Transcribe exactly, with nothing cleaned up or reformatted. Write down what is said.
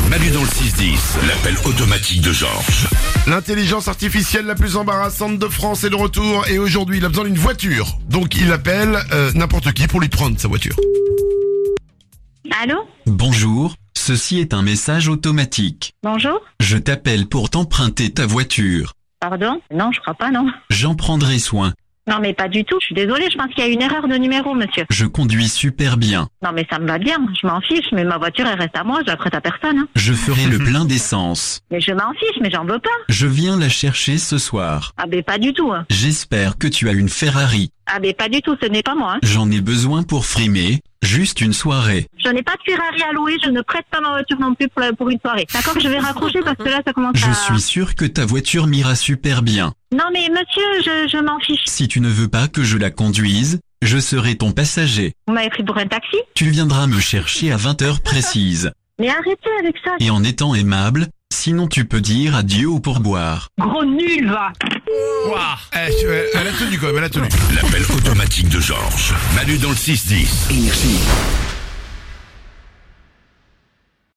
Manu dans le six dix, l'appel automatique de Georges. L'intelligence artificielle la plus embarrassante de France est de retour et aujourd'hui il a besoin d'une voiture. Donc il appelle euh, n'importe qui pour lui prendre sa voiture. Allô? Bonjour, ceci est un message automatique. Bonjour? Je t'appelle pour t'emprunter ta voiture. Pardon? Non, je crois pas, non. J'en prendrai soin. Non, mais pas du tout. Je suis désolée, je pense qu'il y a une erreur de numéro, monsieur. Je conduis super bien. Non, mais ça me va bien. Je m'en fiche, mais ma voiture, elle reste à moi. Je la prête à personne, hein. Je ferai le plein d'essence. Mais je m'en fiche, mais j'en veux pas. Je viens la chercher ce soir. Ah, ben pas du tout, hein. J'espère que tu as une Ferrari. Ah, ben pas du tout, ce n'est pas moi, hein. J'en ai besoin pour frimer. Juste une soirée. Je n'ai pas de Ferrari à louer, je ne prête pas ma voiture non plus pour, la- pour une soirée. D'accord, je vais raccrocher parce que là, ça commence Je à... suis sûr que ta voiture m'ira super bien. Non, mais monsieur, je, je m'en fiche. Si tu ne veux pas que je la conduise, je serai ton passager. Vous m'avez pris pour un taxi? Tu viendras me chercher à vingt heures précises. Mais arrêtez avec ça. Et en étant aimable, sinon tu peux dire adieu au pourboire. Gros nul, va. Ouah, eh, je- elle a tenu quand même, elle a tenu. L'appel automatique de Georges. Manu dans le six dix. Énergie.